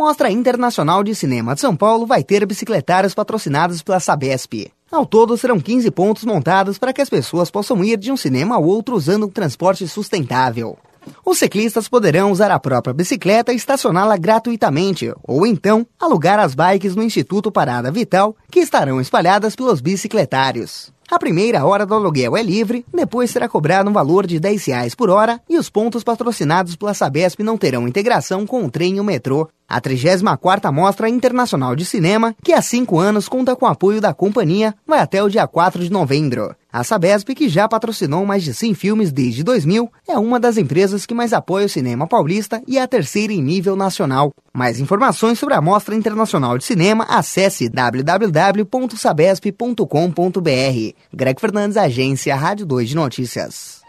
Mostra Internacional de Cinema de São Paulo vai ter bicicletários patrocinados pela Sabesp. Ao todo, serão 15 pontos montados para que as pessoas possam ir de um cinema ao outro usando um transporte sustentável. Os ciclistas poderão usar a própria bicicleta e estacioná-la gratuitamente, ou então alugar as bikes no Instituto Parada Vital, que estarão espalhadas pelos bicicletários. A primeira hora do aluguel é livre, depois será cobrado um valor de R$10 por hora e os pontos patrocinados pela Sabesp não terão integração com o trem e o metrô. A 34ª Mostra Internacional de Cinema, que há 5 anos conta com o apoio da companhia, vai até o dia 4 de novembro. A Sabesp, que já patrocinou mais de 100 filmes desde 2000, é uma das empresas que mais apoia o cinema paulista e é a terceira em nível nacional. Mais informações sobre a Mostra Internacional de Cinema, acesse www.sabesp.com.br. Greg Fernandes, Agência Rádio 2 de Notícias.